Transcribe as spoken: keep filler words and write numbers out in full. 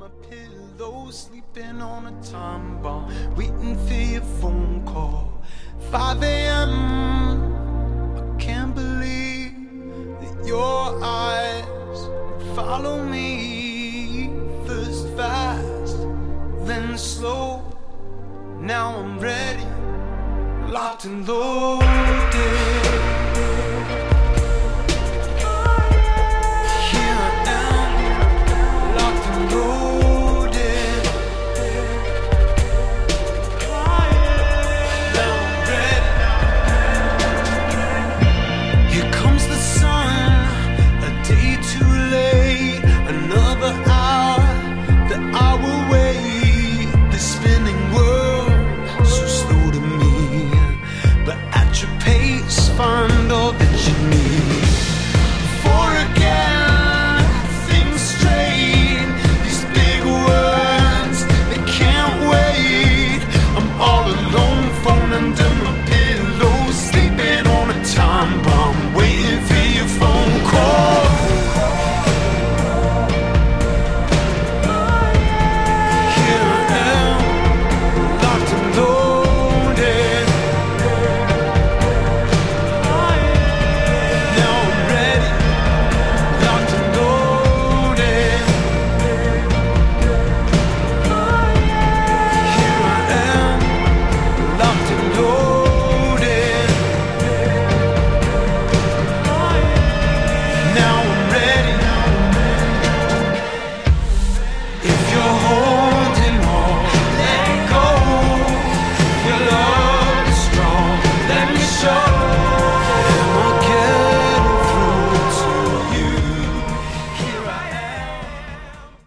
my pillow, sleeping on a time bomb, waiting for your phone call. five a.m. I can't believe that your eyes follow me. First fast, then slow. Now I'm ready, locked and loaded.